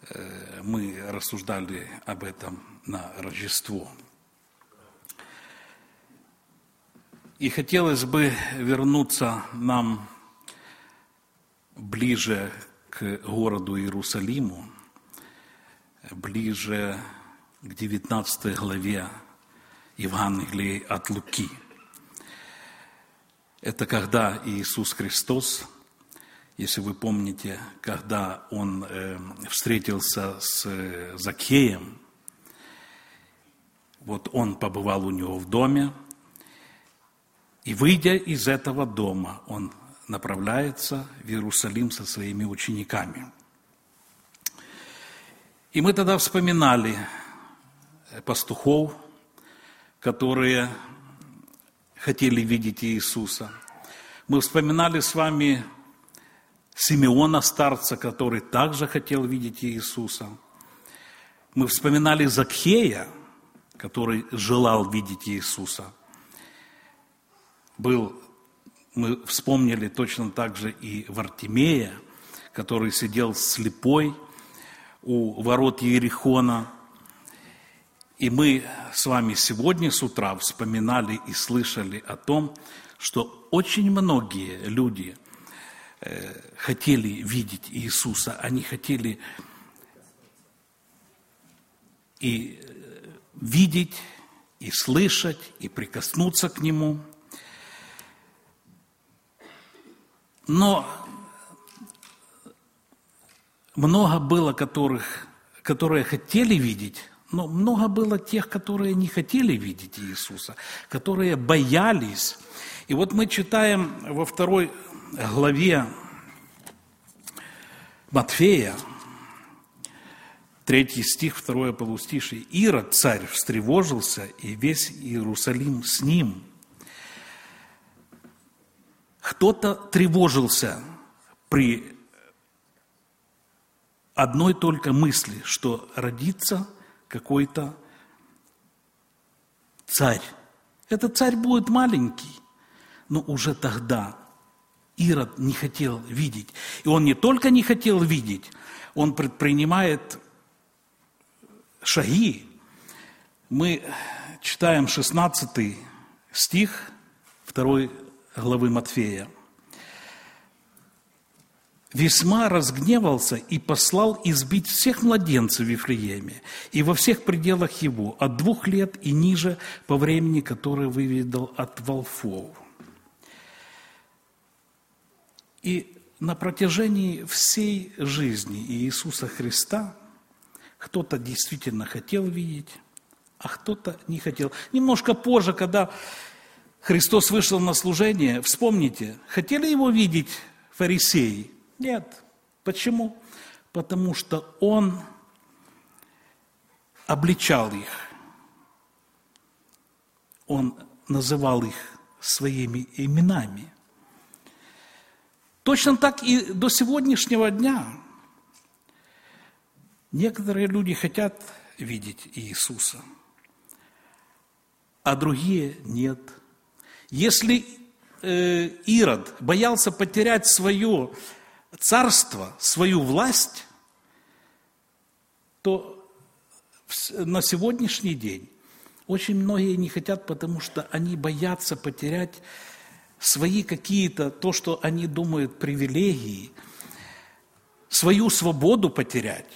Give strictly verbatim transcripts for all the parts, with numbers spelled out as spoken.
мы рассуждали об этом на Рождество. И хотелось бы вернуться нам ближе к городу Иерусалиму, ближе к девятнадцатой главе Евангелия от Луки. Это когда Иисус Христос, если вы помните, когда Он э, встретился с Закхеем, вот Он побывал у него в доме, и, выйдя из этого дома, Он направляется в Иерусалим со своими учениками. И мы тогда вспоминали пастухов, которые хотели видеть Иисуса. Мы вспоминали с вами Симеона, старца, который также хотел видеть Иисуса. Мы вспоминали Закхея, который желал видеть Иисуса. Был, мы вспомнили точно так же и Вартимея, который сидел слепой у ворот Иерихона. И мы с вами сегодня с утра вспоминали и слышали о том, что очень многие люди э, хотели видеть Иисуса, они хотели и видеть, и слышать, и прикоснуться к Нему. Но много было, которых, которые хотели видеть, но много было тех, которые не хотели видеть Иисуса, которые боялись. И вот мы читаем во второй главе Матфея, третий стих, второе полустишие. «Ирод, царь, встревожился, и весь Иерусалим с ним». Кто-то тревожился при одной только мысли, что родится какой-то царь. Этот царь будет маленький, но уже тогда Ирод не хотел видеть. И он не только не хотел видеть, он предпринимает шаги. Мы читаем шестнадцатый стих второй главы Матфея. «Весьма разгневался и послал избить всех младенцев в Вифлееме и во всех пределах его, от двух лет и ниже, по времени, которое выведал от волков». И на протяжении всей жизни Иисуса Христа кто-то действительно хотел видеть, а кто-то не хотел. Немножко позже, когда Христос вышел на служение, вспомните, хотели Его видеть фарисеи? Нет. Почему? Потому что Он обличал их. Он называл их своими именами. Точно так и до сегодняшнего дня некоторые люди хотят видеть Иисуса, а другие нет. Если э, Ирод боялся потерять свое царство, свою власть, то на сегодняшний день очень многие не хотят, потому что они боятся потерять свои какие-то, то, что они думают, привилегии, свою свободу потерять.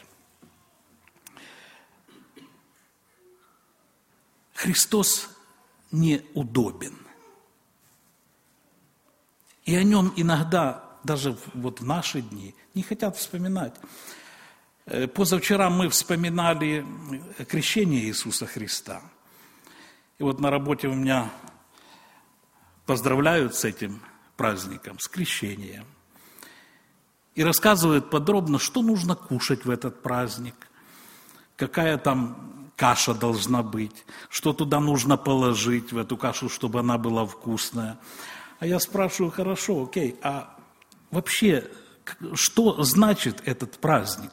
Христос неудобен. И о нем иногда, даже вот в наши дни, не хотят вспоминать. Позавчера мы вспоминали крещение Иисуса Христа. И вот на работе у меня поздравляют с этим праздником, с крещением. И рассказывают подробно, что нужно кушать в этот праздник, какая там каша должна быть, что туда нужно положить в эту кашу, чтобы она была вкусная. А я спрашиваю, хорошо, окей, а вообще, что значит этот праздник?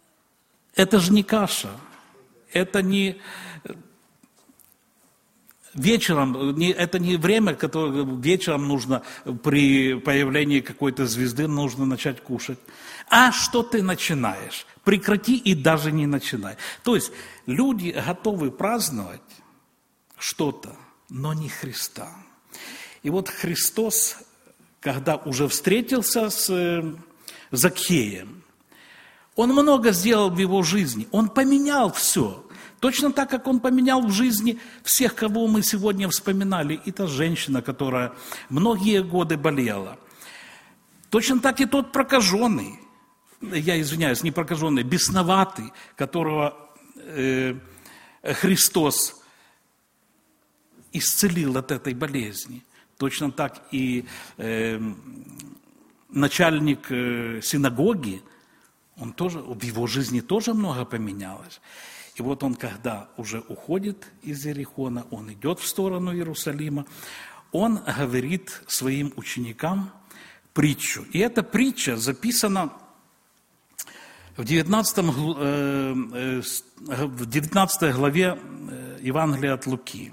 Это же не каша, это не вечером, это не время, которое вечером нужно, при появлении какой-то звезды нужно начать кушать. А что ты начинаешь? Прекрати и даже не начинай. То есть люди готовы праздновать что-то, но не Христа. И вот Христос, когда уже встретился с Закхеем, Он много сделал в его жизни, Он поменял все. Точно так, как Он поменял в жизни всех, кого мы сегодня вспоминали. И та женщина, которая многие годы болела. Точно так и тот прокаженный, я извиняюсь, не прокаженный, бесноватый, которого э, Христос исцелил от этой болезни. Точно так и э, начальник э, синагоги, он тоже, в его жизни тоже много поменялось. И вот он, когда уже уходит из Иерихона, он идет в сторону Иерусалима, он говорит своим ученикам притчу. И эта притча записана в девятнадцатой главе Евангелия от Луки.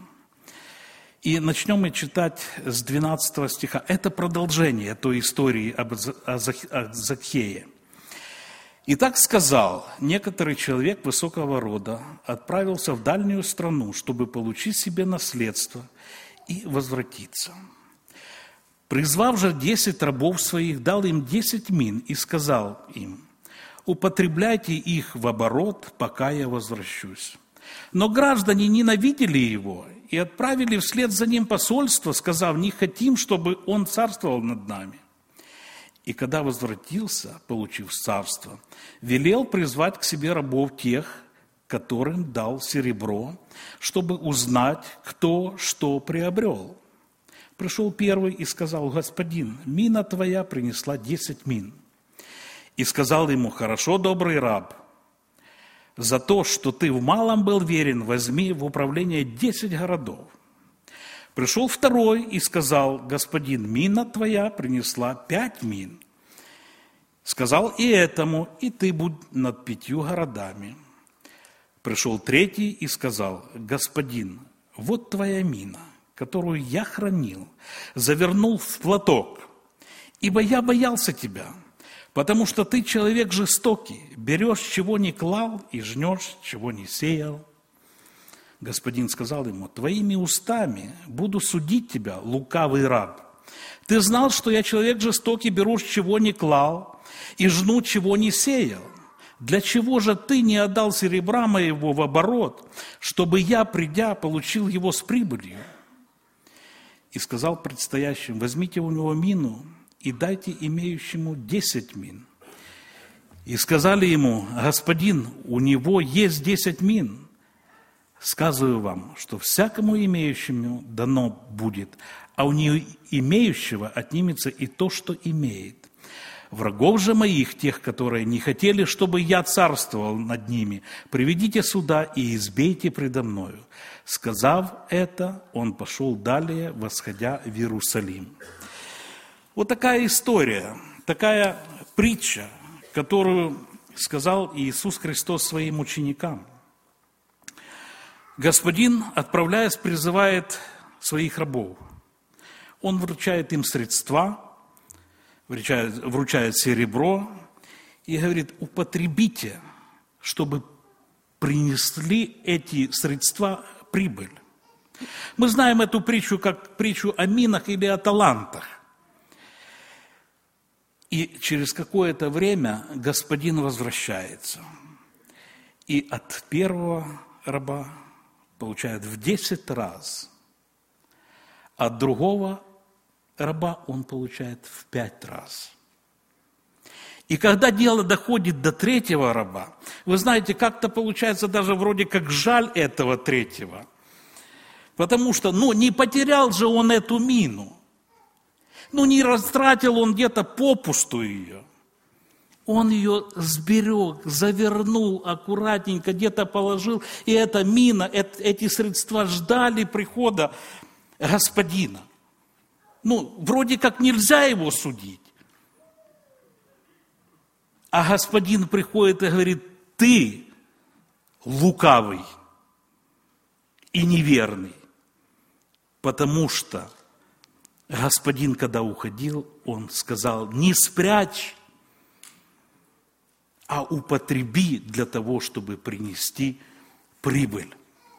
И начнем мы читать с двенадцатого стиха. Это продолжение той истории об Закхее. «И так сказал, некоторый человек высокого рода отправился в дальнюю страну, чтобы получить себе наследство и возвратиться. Призвав же десять рабов своих, дал им десять мин и сказал им: употребляйте их в оборот, пока я возвращусь. Но граждане ненавидели его и отправили вслед за ним посольство, сказав: не хотим, чтобы он царствовал над нами. И когда возвратился, получив царство, велел призвать к себе рабов тех, которым дал серебро, чтобы узнать, кто что приобрел. Пришел первый и сказал: господин, мина твоя принесла десять мин. И сказал ему: хорошо, добрый раб, за то, что ты в малом был верен, возьми в управление десять городов. Пришел второй и сказал: господин, мина твоя принесла пять мин. Сказал и этому: и ты будь над пятью городами. Пришел третий и сказал: господин, вот твоя мина, которую я хранил, завернул в платок, ибо я боялся тебя, потому что ты человек жестокий, берешь, чего не клал, и жнешь, чего не сеял. Господин сказал ему: твоими устами буду судить тебя, лукавый раб. Ты знал, что я человек жестокий, беру, чего не клал, и жну, чего не сеял. Для чего же ты не отдал серебра моего в оборот, чтобы я, придя, получил его с прибылью? И сказал предстоящим: возьмите у него мину и дайте имеющему десять мин. И сказали ему: господин, у него есть десять мин. Сказываю вам, что всякому имеющему дано будет, а у не имеющего отнимется и то, что имеет. Врагов же моих, тех, которые не хотели, чтобы я царствовал над ними, приведите сюда и избейте предо мною». Сказав это, он пошел далее, восходя в Иерусалим. Вот такая история, такая притча, которую сказал Иисус Христос своим ученикам. Господин, отправляясь, призывает своих рабов. Он вручает им средства, вручает, вручает серебро и говорит: употребите, чтобы принесли эти средства прибыль. Мы знаем эту притчу как притчу о минах или о талантах. И через какое-то время господин возвращается. И от первого раба получает в десять раз. От другого раба он получает в пять раз. И когда дело доходит до третьего раба, вы знаете, как-то получается даже вроде как жаль этого третьего. Потому что, ну, не потерял же он эту мину. Ну, не растратил он где-то попусту ее. Он ее сберег, завернул аккуратненько, где-то положил. И эта мина, эти средства ждали прихода господина. Ну, вроде как нельзя его судить. А господин приходит и говорит: ты лукавый и неверный. потому что господин, когда уходил, он сказал: не спрячь, а употреби для того, чтобы принести прибыль.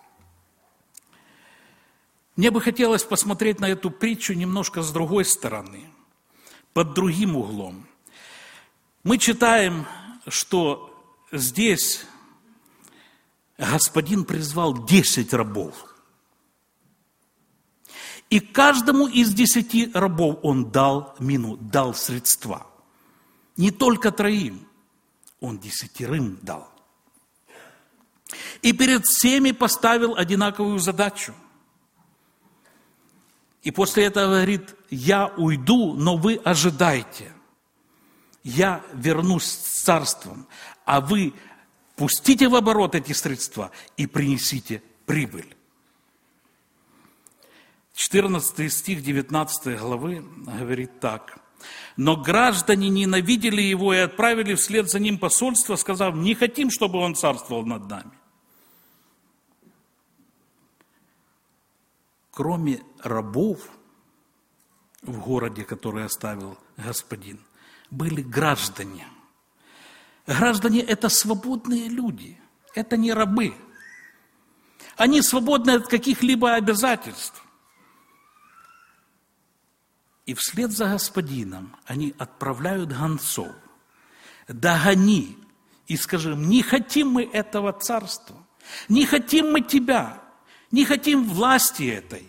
Мне бы хотелось посмотреть на эту притчу немножко с другой стороны, под другим углом. Мы читаем, что здесь господин призвал десять рабов. И каждому из десяти рабов он дал мину, дал средства. Не только троим, он десятерым дал. И перед всеми поставил одинаковую задачу. И после этого говорит: я уйду, но вы ожидайте. Я вернусь с царством, а вы пустите в оборот эти средства и принесите прибыль. четырнадцатый стих девятнадцатой главы говорит так. Но граждане ненавидели его и отправили вслед за ним посольство, сказав: не хотим, чтобы он царствовал над нами. Кроме рабов в городе, который оставил господин, были граждане. Граждане – это свободные люди, это не рабы. Они свободны от каких-либо обязательств. И вслед за господином они отправляют гонцов: догони и скажи им: не хотим мы этого царства, не хотим мы тебя, не хотим власти этой.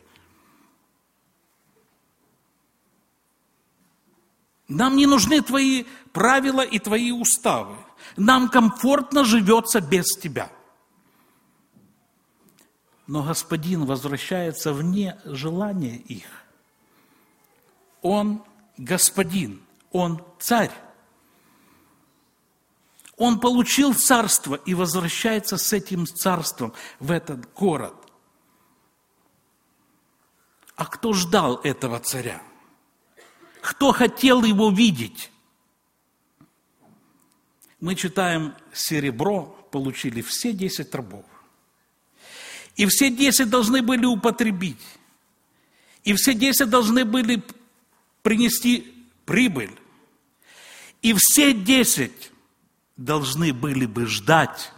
Нам не нужны твои правила и твои уставы. Нам комфортно живется без тебя. Но господин возвращается вне желания их. Он господин, он царь. Он получил царство и возвращается с этим царством в этот город. А кто ждал этого царя? Кто хотел его видеть? Мы читаем: серебро получили все десять рабов. И все десять должны были употребить. И все десять должны были принести прибыль. И все десять должны были бы ждать.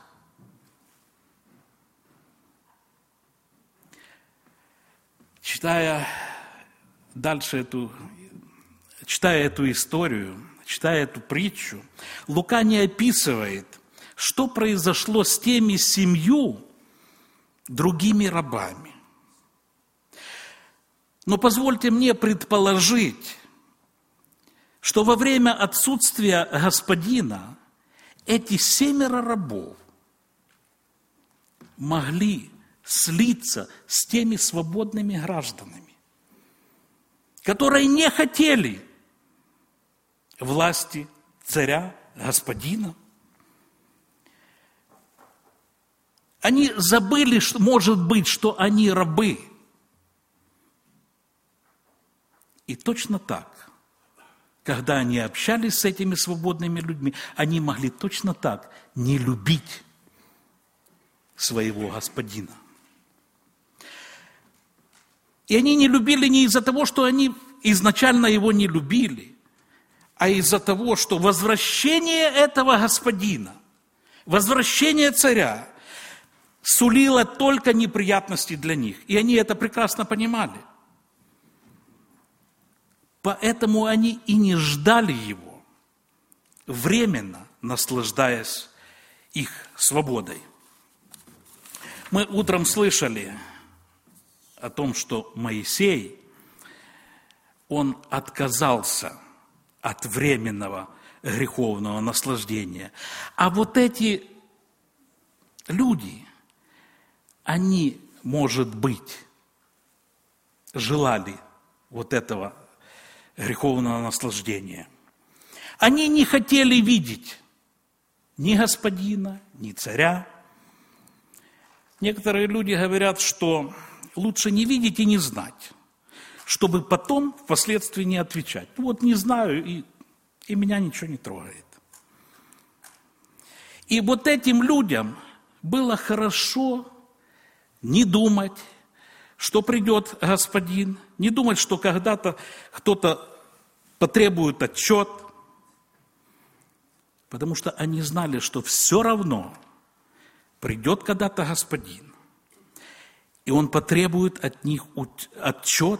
Читая дальше эту, читая эту историю, читая эту притчу, Лука не описывает, что произошло с теми семью другими рабами. Но позвольте мне предположить, что во время отсутствия господина эти семеро рабов могли слиться с теми свободными гражданами, которые не хотели власти царя, господина. Они забыли, что, может быть, что они рабы. И точно так, когда они общались с этими свободными людьми, они могли точно так не любить своего господина. И они не любили не из-за того, что они изначально его не любили, а из-за того, что возвращение этого господина, возвращение царя сулило только неприятности для них. И они это прекрасно понимали. Поэтому они и не ждали его, временно наслаждаясь их свободой. Мы утром слышали о том, что Моисей, он отказался от временного греховного наслаждения. А вот эти люди, они, может быть, желали вот этого греховного наслаждения. Они не хотели видеть ни господина, ни царя. Некоторые люди говорят, что лучше не видеть и не знать, чтобы потом впоследствии не отвечать. Вот не знаю, и, и меня ничего не трогает. И вот этим людям было хорошо не думать, что придет Господин, не думать, что когда-то кто-то потребует отчет, потому что они знали, что все равно придет когда-то Господин, и Он потребует от них отчет,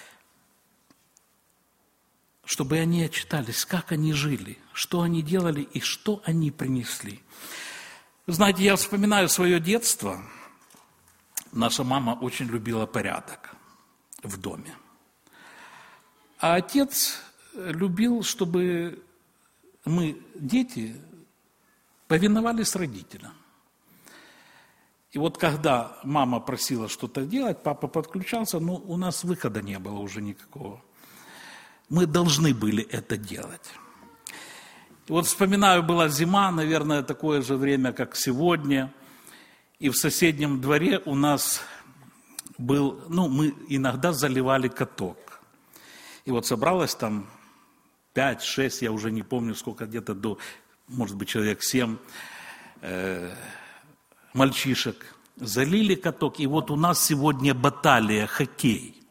чтобы они отчитались, как они жили, что они делали и что они принесли. Знаете, я вспоминаю свое детство. Наша мама очень любила порядок в доме. А отец любил, чтобы мы, дети, повиновались родителям. И вот когда мама просила что-то делать, папа подключался, но у нас выхода не было уже никакого. Мы должны были это делать. И вот вспоминаю, была зима, наверное, такое же время, как сегодня. И в соседнем дворе у нас был, ну, мы иногда заливали каток. И вот собралось там пять-шесть, я уже не помню, сколько, где-то до, может быть, человек семь э, мальчишек. Залили каток, и вот у нас сегодня баталия, хоккей.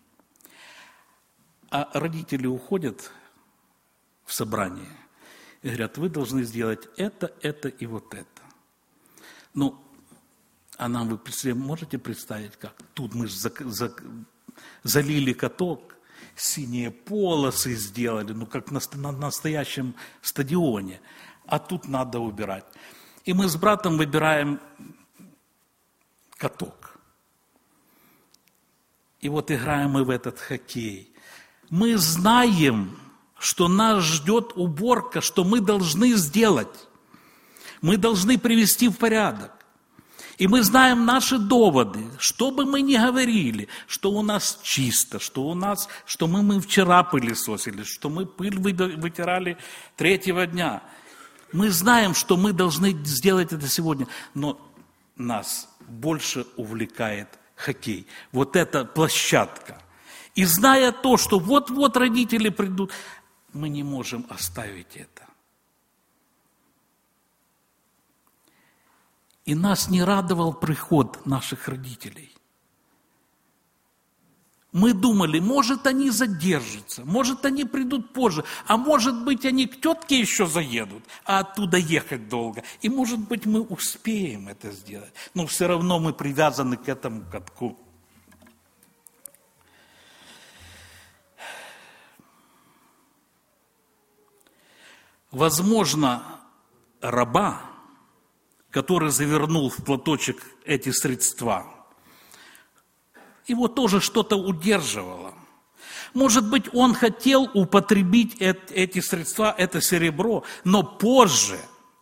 А родители уходят в собрание и говорят, вы должны сделать это, это и вот это. Ну, а нам вы можете представить, как? Тут мы за, за, залили каток, синие полосы сделали, ну, как на, на настоящем стадионе. А тут надо убирать. И мы с братом выбираем каток. И вот играем мы в этот хоккей. Мы знаем, что нас ждет уборка, что мы должны сделать. Мы должны привести в порядок. И мы знаем наши доводы, что бы мы ни говорили, что у нас чисто, что у нас, что мы, мы вчера пылесосили, что мы пыль вытирали третьего дня. Мы знаем, что мы должны сделать это сегодня, но нас больше увлекает хоккей. Вот эта площадка. И зная то, что вот-вот родители придут, мы не можем оставить это. И нас не радовал приход наших родителей. Мы думали, может, они задержатся, может, они придут позже, а может быть, они к тетке еще заедут, а оттуда ехать долго. И, может быть, мы успеем это сделать, но все равно мы привязаны к этому катку. Возможно, раба, который завернул в платочек эти средства, его тоже что-то удерживало. Может быть, он хотел употребить эти средства, это серебро, но позже.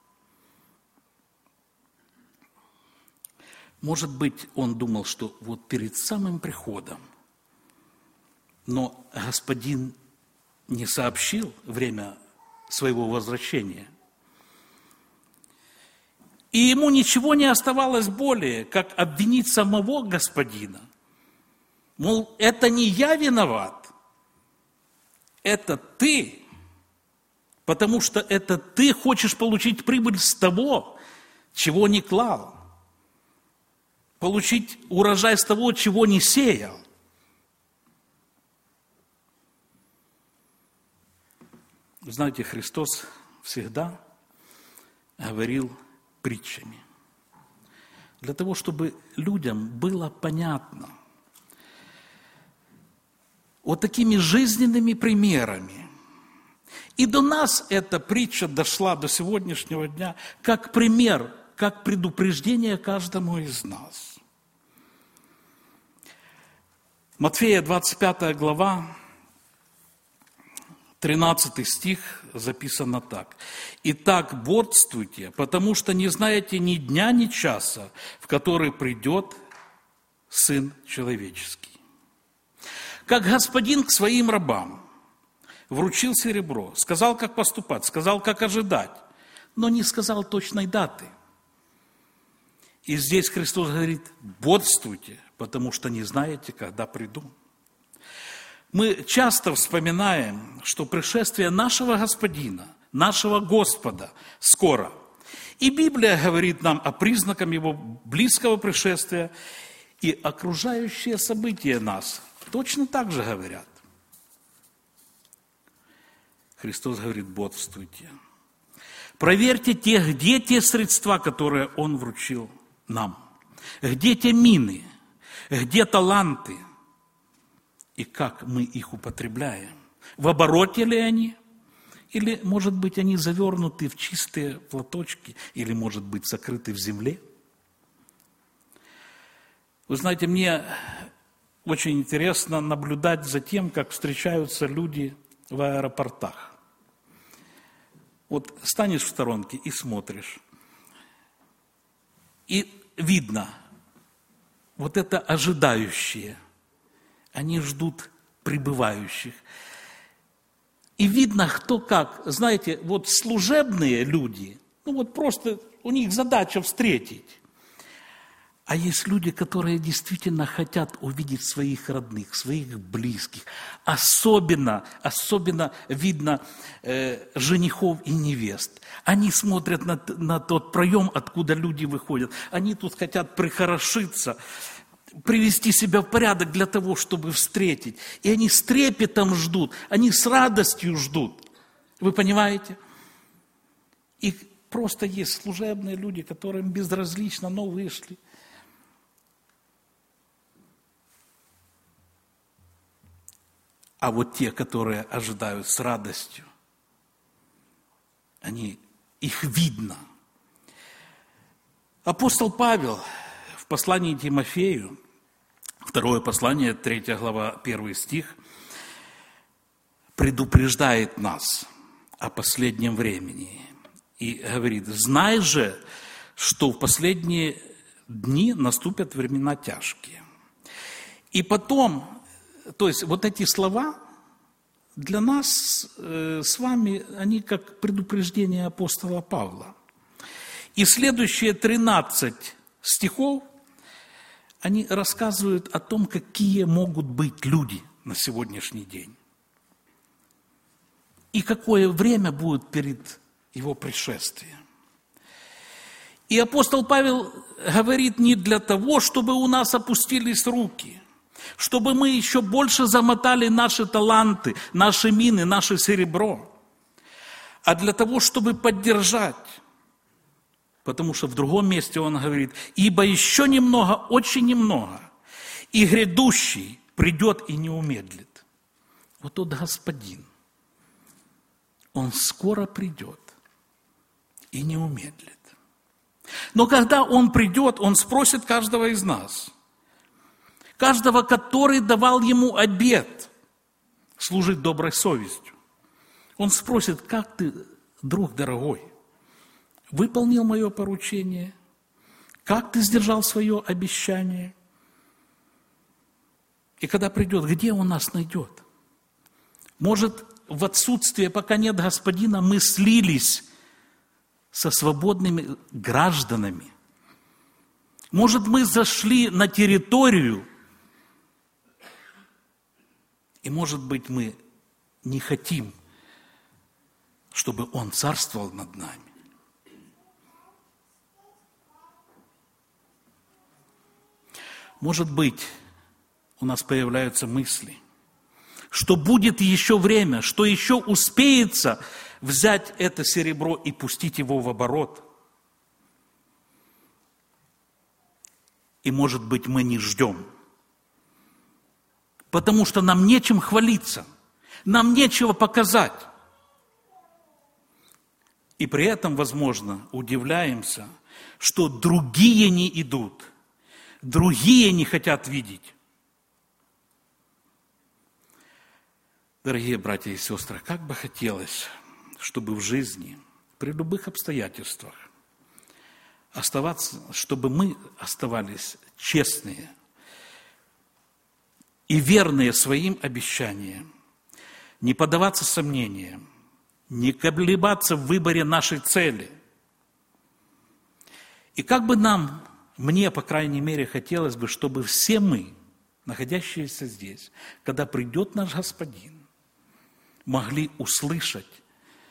Может быть, он думал, что вот перед самым приходом, но Господин не сообщил время своего возвращения. И ему ничего не оставалось более, как обвинить самого Господина. Мол, это не я виноват, это ты, потому что это ты хочешь получить прибыль с того, чего не клал, получить урожай с того, чего не сеял. Знаете, Христос всегда говорил притчами, для того, чтобы людям было понятно, вот такими жизненными примерами. И до нас эта притча дошла до сегодняшнего дня как пример, как предупреждение каждому из нас. Матфея двадцать пятая глава, тринадцатый стих записано так. «Итак, бодрствуйте, потому что не знаете ни дня, ни часа, в который придет Сын Человеческий». Как Господин к своим рабам вручил серебро, сказал, как поступать, сказал, как ожидать, но не сказал точной даты. И здесь Христос говорит, бодрствуйте, потому что не знаете, когда приду. Мы часто вспоминаем, что пришествие нашего Господина, нашего Господа скоро. И Библия говорит нам о признаках Его близкого пришествия. И окружающие события нас точно так же говорят. Христос говорит: бодрствуйте. Проверьте те, где те средства, которые Он вручил нам. Где те мины, где таланты, и как мы их употребляем. В обороте ли они? Или, может быть, они завернуты в чистые платочки, или, может быть, сокрыты в земле? Вы знаете, мне очень интересно наблюдать за тем, как встречаются люди в аэропортах. Вот станешь в сторонке и смотришь. И видно, вот это ожидающие, они ждут прибывающих. И видно, кто как. Знаете, вот служебные люди, ну вот просто у них задача встретить. А есть люди, которые действительно хотят увидеть своих родных, своих близких. Особенно, особенно видно э, женихов и невест. Они смотрят на, на тот проем, откуда люди выходят. Они тут хотят прихорошиться, привести себя в порядок для того, чтобы встретить. И они с трепетом ждут, они с радостью ждут. Вы понимаете? И просто есть служебные люди, которым безразлично, но вышли. А вот те, которые ожидают с радостью, они, их видно. Апостол Павел в послании Тимофею, второе послание, третья глава, первый стих, предупреждает нас о последнем времени. И говорит: знай же, что в последние дни наступят времена тяжкие. И потом... То есть вот эти слова для нас э, с вами, они как предупреждение апостола Павла. И следующие тринадцать стихов, они рассказывают о том, какие могут быть люди на сегодняшний день. И какое время будет перед его пришествием. И апостол Павел говорит не для того, чтобы у нас опустились руки, чтобы мы еще больше замотали наши таланты, наши мины, наше серебро, а для того, чтобы поддержать. Потому что в другом месте он говорит: ибо еще немного, очень немного, и грядущий придет и не умедлит. Вот тот Господин, Он скоро придет и не умедлит. Но когда Он придет, Он спросит каждого из нас, каждого, который давал Ему обет служить доброй совестью. Он спросит: как ты, друг дорогой, выполнил мое поручение? Как ты сдержал свое обещание? И когда придет, где Он нас найдет? Может, в отсутствие, пока нет Господина, мы слились со свободными гражданами. Может, мы зашли на территорию, и, может быть, мы не хотим, чтобы Он царствовал над нами. Может быть, у нас появляются мысли, что будет еще время, что еще успеется взять это серебро и пустить его в оборот. И, может быть, мы не ждем, потому что нам нечем хвалиться, нам нечего показать. И при этом, возможно, удивляемся, что другие не идут, другие не хотят видеть. Дорогие братья и сестры, как бы хотелось, чтобы в жизни, при любых обстоятельствах, оставаться, чтобы мы оставались честные и верные своим обещаниям, не поддаваться сомнениям, не колебаться в выборе нашей цели. И как бы нам, мне, по крайней мере, хотелось бы, чтобы все мы, находящиеся здесь, когда придет наш Господин, могли услышать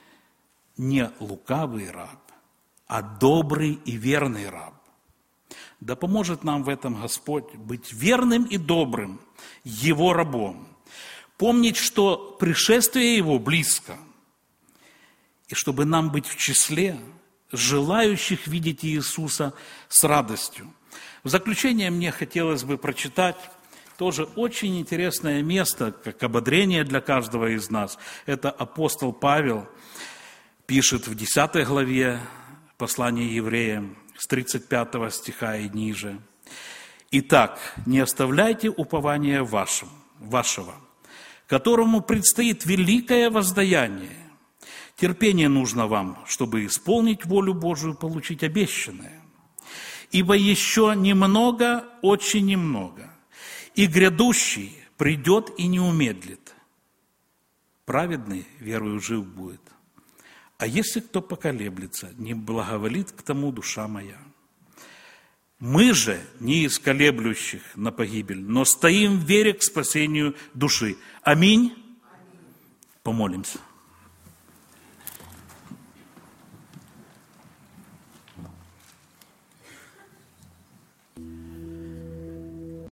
не лукавый раб, а добрый и верный раб. Да поможет нам в этом Господь быть верным и добрым Его рабом, помнить, что пришествие Его близко, и чтобы нам быть в числе желающих видеть Иисуса с радостью. В заключение мне хотелось бы прочитать тоже очень интересное место, как ободрение для каждого из нас. Это апостол Павел пишет в десятой главе послания евреям, с тридцать пятого стиха и ниже. «Итак, не оставляйте упования вашим, вашего, которому предстоит великое воздаяние. Терпение нужно вам, чтобы исполнить волю Божию, получить обещанное. Ибо еще немного, очень немного, и грядущий придет и не умедлит. Праведный верою жив будет. А если кто поколеблется, не благоволит к тому душа моя. Мы же не из колеблющих на погибель, но стоим в вере к спасению души. Аминь. Помолимся.